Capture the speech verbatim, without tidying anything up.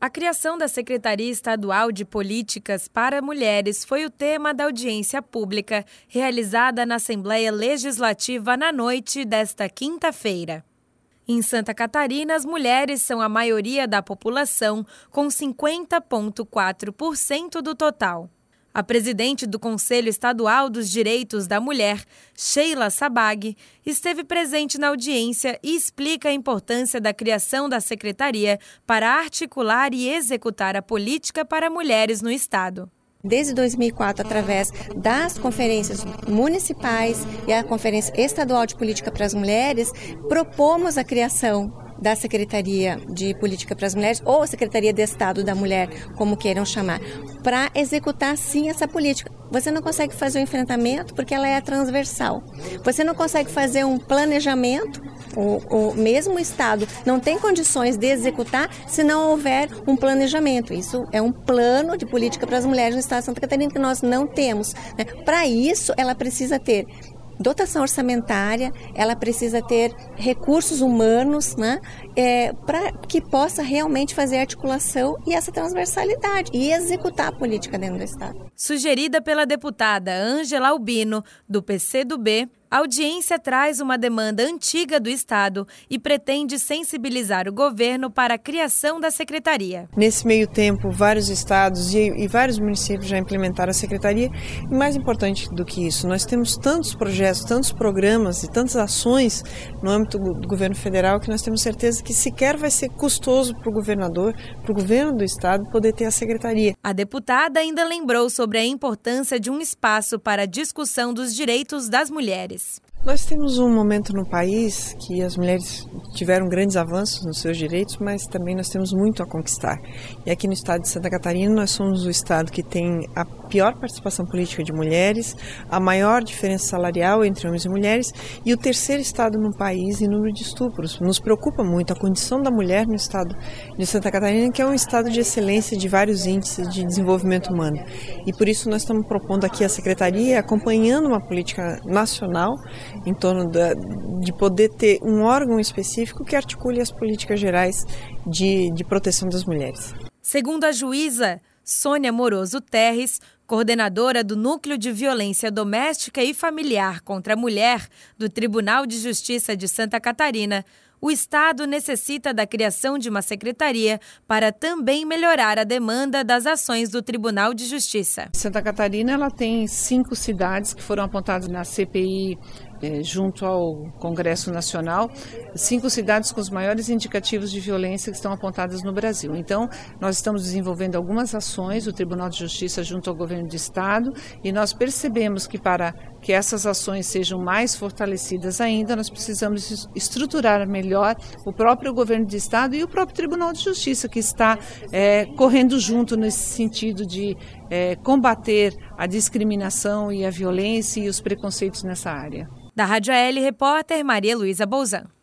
A criação da Secretaria Estadual de Políticas para Mulheres foi o tema da audiência pública realizada na Assembleia Legislativa na noite desta quinta-feira. Em Santa Catarina, as mulheres são a maioria da população, com cinquenta vírgula quatro por cento do total. A presidente do Conselho Estadual dos Direitos da Mulher, Sheila Sabag, esteve presente na audiência e explica a importância da criação da secretaria para articular e executar a política para mulheres no Estado. Desde dois mil e quatro, através das conferências municipais e a Conferência Estadual de Política para as Mulheres, propomos a criação da Secretaria de Política para as Mulheres, ou a Secretaria de Estado da Mulher, como queiram chamar, para executar sim essa política. Você não consegue fazer o enfrentamento porque ela é transversal. Você não consegue fazer um planejamento, o, o mesmo Estado não tem condições de executar se não houver um planejamento. Isso é um plano de política para as mulheres no Estado de Santa Catarina que nós não temos, né? Para isso, ela precisa ter dotação orçamentária, ela precisa ter recursos humanos, né, é, para que possa realmente fazer articulação e essa transversalidade e executar a política dentro do Estado. Sugerida pela deputada Ângela Albino, do P C do B, a audiência traz uma demanda antiga do Estado e pretende sensibilizar o governo para a criação da secretaria. Nesse meio tempo, vários estados e, e vários municípios já implementaram a secretaria. E mais importante do que isso, nós temos tantos projetos, tantos programas e tantas ações no âmbito do governo federal que nós temos certeza que sequer vai ser custoso para o governador, para o governo do Estado poder ter a secretaria. A deputada ainda lembrou sobre a importância de um espaço para a discussão dos direitos das mulheres. Nós temos um momento no país que as mulheres tiveram grandes avanços nos seus direitos, mas também nós temos muito a conquistar. E aqui no estado de Santa Catarina, nós somos o estado que tem a pior participação política de mulheres, a maior diferença salarial entre homens e mulheres e o terceiro estado no país em número de estupros. Nos preocupa muito a condição da mulher no estado de Santa Catarina, que é um estado de excelência de vários índices de desenvolvimento humano. E por isso nós estamos propondo aqui a secretaria, acompanhando uma política nacional em torno da, de poder ter um órgão específico que articule as políticas gerais de, de proteção das mulheres. Segundo a juíza Sônia Moroso Terres, coordenadora do Núcleo de Violência Doméstica e Familiar contra a Mulher do Tribunal de Justiça de Santa Catarina, o Estado necessita da criação de uma secretaria para também melhorar a demanda das ações do Tribunal de Justiça. Santa Catarina ela tem cinco cidades que foram apontadas na C P I eh, junto ao Congresso Nacional, cinco cidades com os maiores indicativos de violência que estão apontadas no Brasil. Então, nós estamos desenvolvendo algumas ações, o Tribunal de Justiça junto ao Governo do Estado, e nós percebemos que para que essas ações sejam mais fortalecidas ainda, nós precisamos estruturar melhor o próprio Governo do Estado e o próprio Tribunal de Justiça, que está é, correndo junto nesse sentido de é, combater a discriminação e a violência e os preconceitos nessa área. Da Rádio A L, repórter Maria Luísa Bolzan.